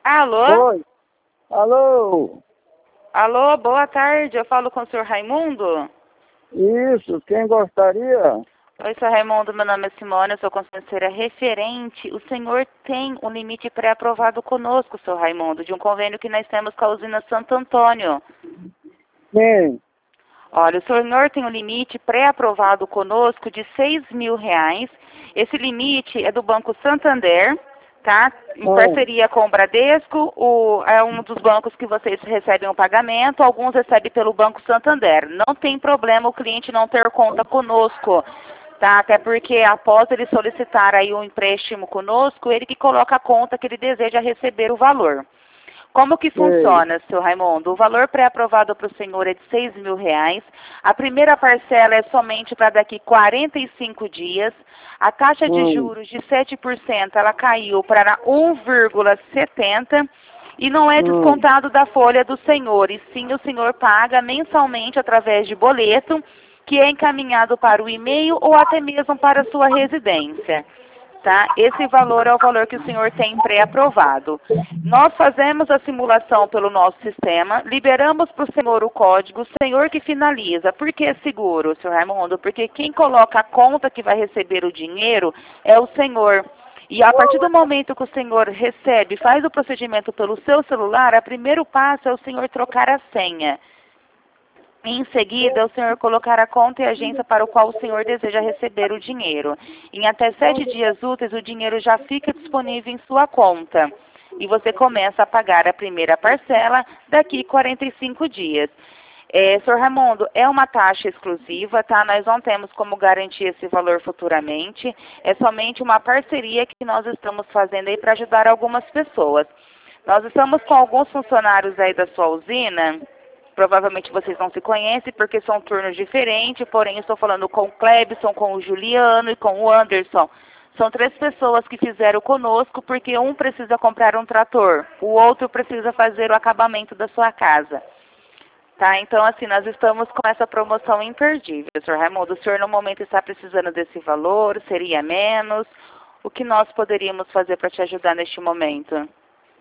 Alô? Oi. Alô? Alô, boa tarde. Eu falo com o senhor Raimundo? Isso, quem gostaria? Oi, senhor Raimundo, meu nome é Simone, eu sou conselheira referente. O senhor tem um limite pré-aprovado conosco, senhor Raimundo, de um convênio que nós temos com a usina Santo Antônio. Sim. Olha, o senhor tem um limite pré-aprovado conosco de R$ 6.000. Esse limite é do Banco Santander, tá? Em parceria com o Bradesco, é um dos bancos que vocês recebem o pagamento, alguns recebem pelo Banco Santander. Não tem problema o cliente não ter conta conosco, tá? Até porque após ele solicitar aí um empréstimo conosco, ele que coloca a conta que ele deseja receber o valor. Como que funciona, seu Raimundo? O valor pré-aprovado para o senhor é de R$ 6.000. A primeira parcela é somente para daqui 45 dias. A taxa de juros de 7% ela caiu para 1,70 e não é descontado da folha do senhor. E sim, o senhor paga mensalmente através de boleto, que é encaminhado para o e-mail ou até mesmo para a sua residência. Tá? Esse valor é o valor que o senhor tem pré-aprovado. Nós fazemos a simulação pelo nosso sistema, liberamos para o senhor o código, o senhor que finaliza. Por que seguro, senhor Raimundo? Porque quem coloca a conta que vai receber o dinheiro é o senhor. E a partir do momento que o senhor recebe, faz o procedimento pelo seu celular, o primeiro passo é o senhor trocar a senha. Em seguida, o senhor colocar a conta e agência para o qual o senhor deseja receber o dinheiro. Em até 7 dias úteis, o dinheiro já fica disponível em sua conta. E você começa a pagar a primeira parcela daqui 45 dias. Senhor Raimundo, é uma taxa exclusiva, tá? Nós não temos como garantir esse valor futuramente. É somente uma parceria que nós estamos fazendo aí para ajudar algumas pessoas. Nós estamos com alguns funcionários aí da sua usina. Provavelmente vocês não se conhecem porque são turnos diferentes, porém estou falando com o Clebson, com o Juliano e com o Anderson. São 3 pessoas que fizeram conosco porque um precisa comprar um trator, o outro precisa fazer o acabamento da sua casa. Tá? Então, assim, nós estamos com essa promoção imperdível, senhor Raimundo. O senhor no momento está precisando desse valor, seria menos? O que nós poderíamos fazer para te ajudar neste momento?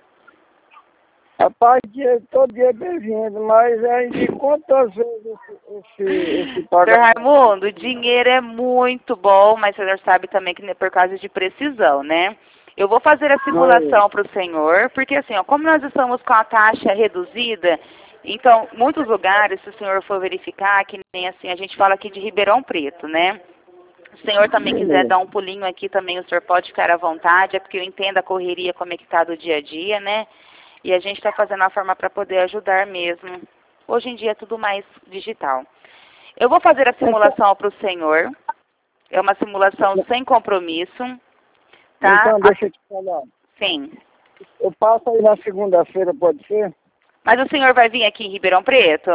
Rapaz, todo dia é bem-vindo, mas é de quantas vezes esse Senhor pagamento? Raimundo, o dinheiro é muito bom, mas o senhor sabe também que é por causa de precisão, né? Eu vou fazer a simulação para o senhor, porque assim, ó, como nós estamos com a taxa reduzida, então, muitos lugares, se o senhor for verificar, que nem assim, a gente fala aqui de Ribeirão Preto, né? Se o senhor também quiser dar um pulinho aqui também, o senhor pode ficar à vontade, é porque eu entendo a correria, como é que está do dia a dia, né? E a gente está fazendo a forma para poder ajudar mesmo. Hoje em dia é tudo mais digital. Eu vou fazer a simulação para o senhor. É uma simulação sem compromisso. Tá? Então, deixa eu te falar. Sim. Eu passo aí na segunda-feira, pode ser? Mas o senhor vai vir aqui em Ribeirão Preto?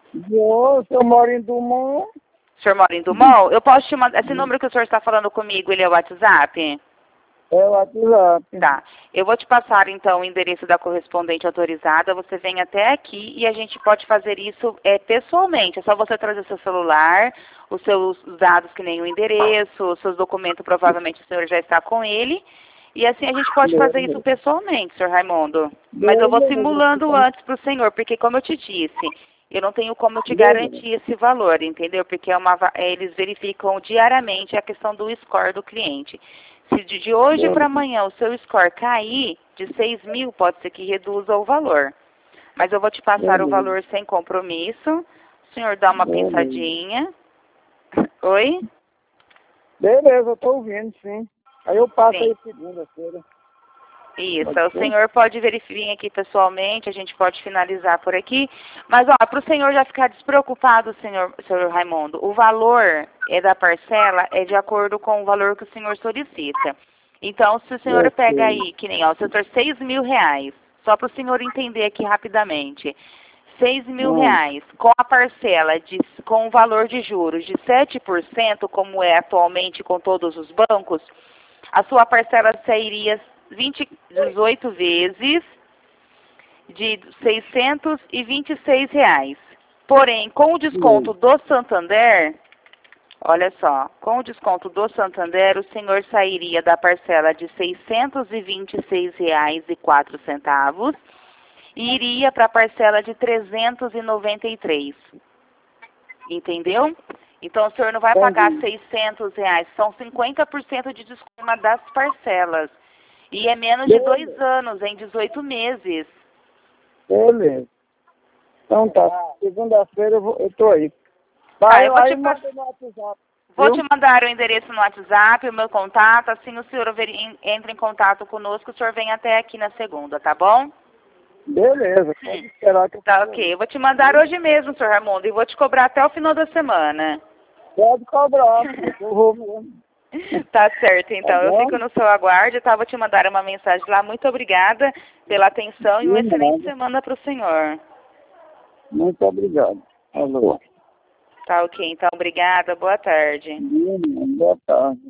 Eu moro em Dumont. O senhor mora em Dumont? Eu posso te mandar... Esse número que o senhor está falando comigo, ele é o WhatsApp? É o WhatsApp. Tá. Eu vou te passar, então, o endereço da correspondente autorizada. Você vem até aqui e a gente pode fazer isso pessoalmente. É só você trazer seu celular, os seus dados, que nem o endereço, os seus documentos, provavelmente o senhor já está com ele. E assim a gente pode fazer isso pessoalmente, senhor Raimundo. Mas eu vou simulando antes para o senhor, porque como eu te disse, eu não tenho como te garantir esse valor, entendeu? Porque eles verificam diariamente a questão do score do cliente. Se de hoje para amanhã o seu score cair de 6.000, pode ser que reduza o valor. Mas eu vou te passar o valor sem compromisso. O senhor dá uma pensadinha. Oi? Beleza, eu estou ouvindo, sim. Aí eu passo aí segunda-feira. Isso, o senhor pode vir aqui pessoalmente, a gente pode finalizar por aqui. Mas, ó, para o senhor já ficar despreocupado, senhor Raimundo, o valor da parcela é de acordo com o valor que o senhor solicita. Então, se o senhor pega aí, que nem, ó, o setor R$ 6.000, só para o senhor entender aqui rapidamente, R$ 6.000, com a parcela, com o valor de juros de 7%, como é atualmente com todos os bancos, a sua parcela sairia 18 vezes de R$ 626. Porém, com o desconto do Santander, Olha só, com o desconto do Santander, o senhor sairia da parcela de R$ 626,04 e iria para a parcela de R$ 393. Entendeu? Então, o senhor não vai pagar R$ 600, são 50% de desconto das parcelas. E é menos de 2 anos, em 18 meses. Beleza. Então tá, segunda-feira eu tô aí. Tá, Eu mando no WhatsApp. Vou te mandar o endereço no WhatsApp, o meu contato, assim o senhor entra em contato conosco, o senhor vem até aqui na segunda, tá bom? Beleza, pode esperar que eu Tá, ok. Eu vou te mandar hoje mesmo, senhor Raimundo, e vou te cobrar até o final da semana. pode cobrar, eu vou mesmo. Tá certo, então. Tá Eu bom? fico no seu aguardo, tá? Vou te mandar uma mensagem lá. Muito obrigada pela atenção e uma excelente semana para o senhor. Muito obrigado. Alô. Tá, ok. Então, obrigada. Boa tarde. Boa tarde.